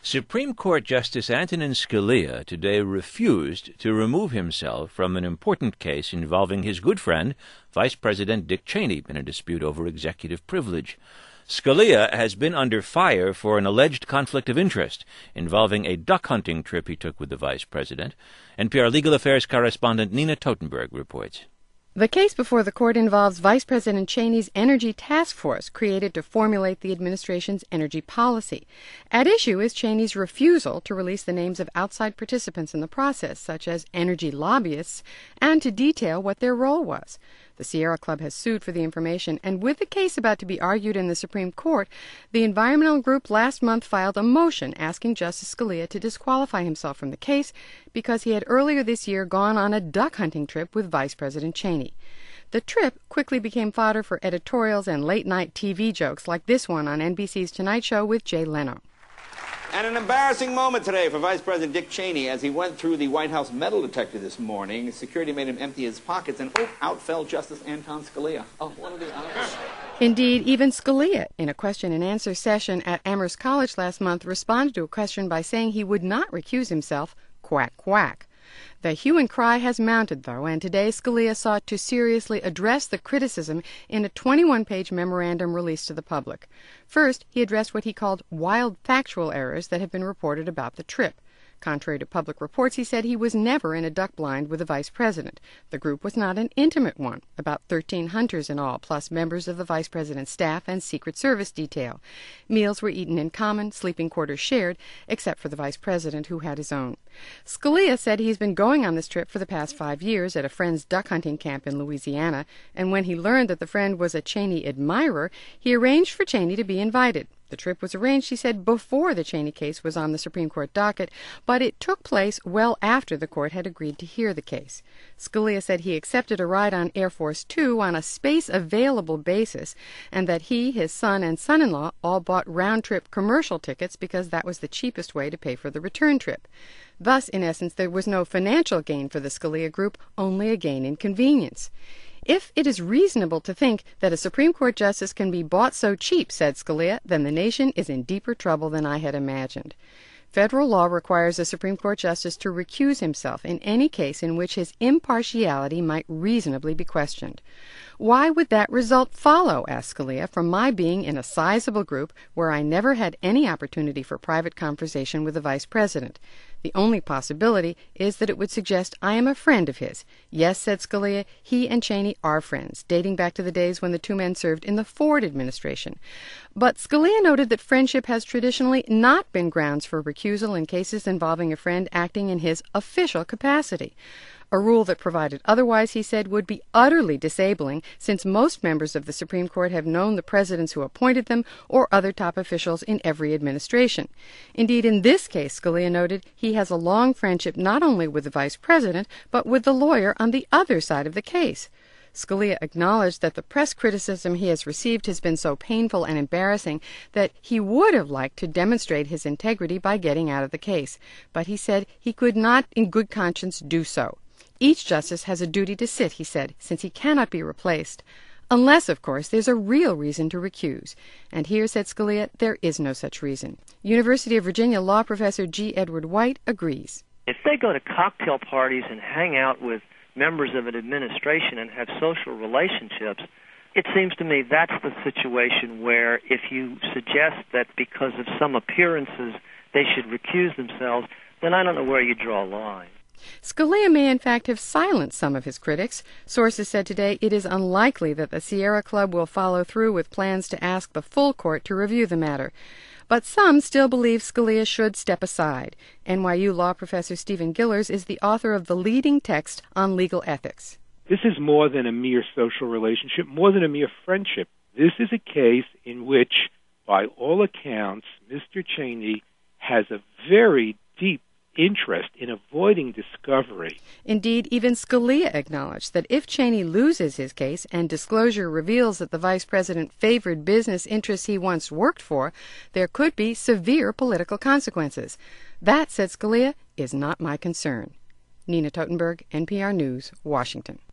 Supreme Court Justice Antonin Scalia today refused to remove himself from an important case involving his good friend, Vice President Dick Cheney, in a dispute over executive privilege. Scalia has been under fire for an alleged conflict of interest involving a duck hunting trip he took with the vice president. NPR legal affairs correspondent Nina Totenberg reports. The case before the court involves Vice President Cheney's Energy Task Force, created to formulate the administration's energy policy. At issue is Cheney's refusal to release the names of outside participants in the process, such as energy lobbyists, and to detail what their role was. The Sierra Club has sued for the information, and with the case about to be argued in the Supreme Court, the environmental group last month filed a motion asking Justice Scalia to disqualify himself from the case because he had earlier this year gone on a duck hunting trip with Vice President Cheney. The trip quickly became fodder for editorials and late-night TV jokes like this one on NBC's Tonight Show with Jay Leno. And an embarrassing moment today for Vice President Dick Cheney as he went through the White House metal detector this morning. Security made him empty his pockets, and out fell Justice Anton Scalia. Oh, what are the odds? Indeed, even Scalia, in a question-and-answer session at Amherst College last month, responded to a question by saying he would not recuse himself, quack, quack. The hue and cry has mounted, though, and today Scalia sought to seriously address the criticism in a 21-page memorandum released to the public. First, he addressed what he called wild factual errors that have been reported about the trip. Contrary to public reports, he said he was never in a duck blind with the vice president. The group was not an intimate one, about 13 hunters in all, plus members of the vice president's staff and Secret Service detail. Meals were eaten in common, sleeping quarters shared, except for the vice president, who had his own. Scalia said he's been going on this trip for the past 5 years at a friend's duck hunting camp in Louisiana, and when he learned that the friend was a Cheney admirer, he arranged for Cheney to be invited. The trip was arranged, he said, before the Cheney case was on the Supreme Court docket, but it took place well after the court had agreed to hear the case. Scalia said he accepted a ride on Air Force Two on a space-available basis, and that he, his son, and son-in-law all bought round-trip commercial tickets because that was the cheapest way to pay for the return trip. Thus, in essence, there was no financial gain for the Scalia group, only a gain in convenience. If it is reasonable to think that a Supreme Court justice can be bought so cheap, said Scalia, then the nation is in deeper trouble than I had imagined. Federal law requires a Supreme Court justice to recuse himself in any case in which his impartiality might reasonably be questioned. Why would that result follow, asked Scalia, from my being in a sizable group where I never had any opportunity for private conversation with the vice president? The only possibility is that it would suggest I am a friend of his. Yes, said Scalia, he and Cheney are friends, dating back to the days when the two men served in the Ford administration. But Scalia noted that friendship has traditionally not been grounds for recusal in cases involving a friend acting in his official capacity. A rule that provided otherwise, he said, would be utterly disabling, since most members of the Supreme Court have known the presidents who appointed them or other top officials in every administration. Indeed, in this case, Scalia noted, he has a long friendship not only with the vice president, but with the lawyer on the other side of the case. Scalia acknowledged that the press criticism he has received has been so painful and embarrassing that he would have liked to demonstrate his integrity by getting out of the case, but he said he could not in good conscience do so. Each justice has a duty to sit, he said, since he cannot be replaced. Unless, of course, there's a real reason to recuse. And here, said Scalia, there is no such reason. University of Virginia law professor G. Edward White agrees. If they go to cocktail parties and hang out with members of an administration and have social relationships, it seems to me that's the situation where if you suggest that because of some appearances they should recuse themselves, then I don't know where you draw a line. Scalia may in fact have silenced some of his critics. Sources said today it is unlikely that the Sierra Club will follow through with plans to ask the full court to review the matter. But some still believe Scalia should step aside. NYU law professor Stephen Gillers is the author of the leading text on legal ethics. This is more than a mere social relationship, more than a mere friendship. This is a case in which, by all accounts, Mr. Cheney has a very deep interest in avoiding discovery. Indeed, even Scalia acknowledged that if Cheney loses his case and disclosure reveals that the vice president favored business interests he once worked for, there could be severe political consequences. That, said Scalia, is not my concern. Nina Totenberg, NPR News, Washington.